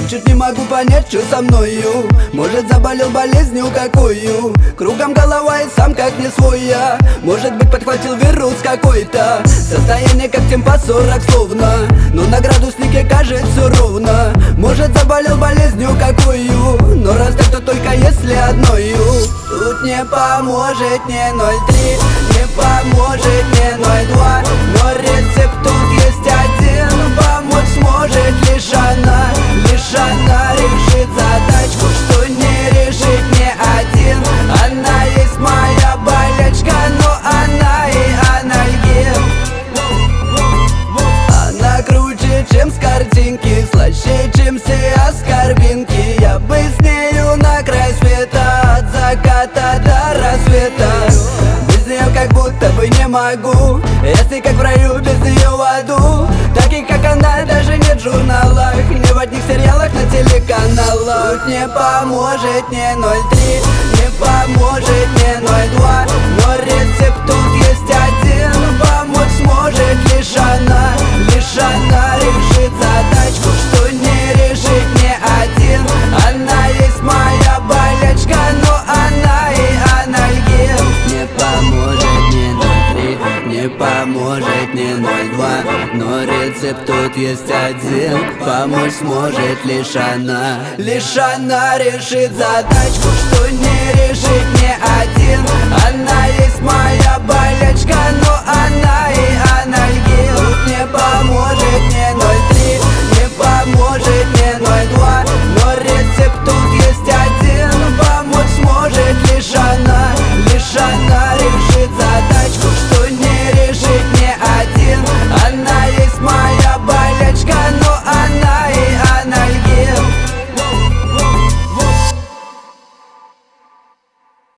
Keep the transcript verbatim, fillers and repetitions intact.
Чуть не могу понять, что со мною. Может, заболел болезнью какую. Кругом голова и сам как не свой я. Может быть, подхватил вирус какой-то. Состояние как темпа сорок словно. Но на градуснике кажется ровно. Может, заболел болезнью какую. Но раз так, то только если одною. Тут не поможет не ноль три, не поможет не ноль два. Но рецепт тут есть один. Помочь сможет лишь она. Лишь она решит задачку, что не решит ни один. Она есть моя болячка, но она и анальгин. Она круче, чем с картинки, слаще, чем все аскорбинки. Я бы с нею на край света, от заката до рассвета. Без нее как будто бы не могу. Если как в раю, без нее в аду. Таких как она даже нет в журналах, не в одних сериалах на телеканалах. Тут не поможет не ноль три, не поможет не ноль два. Но рецепт тут есть один. Помочь сможет лишь она. Лишь она решит задачку, что не решит ни один. Она есть моя болячка, но она и анальгин. Не поможет не ноль три, не поможет не ноль два. Но рецепт тут есть один. Помочь сможет лишь она. Лишь она решит задачку, что не решит ни один. Она есть моя болячка, но она и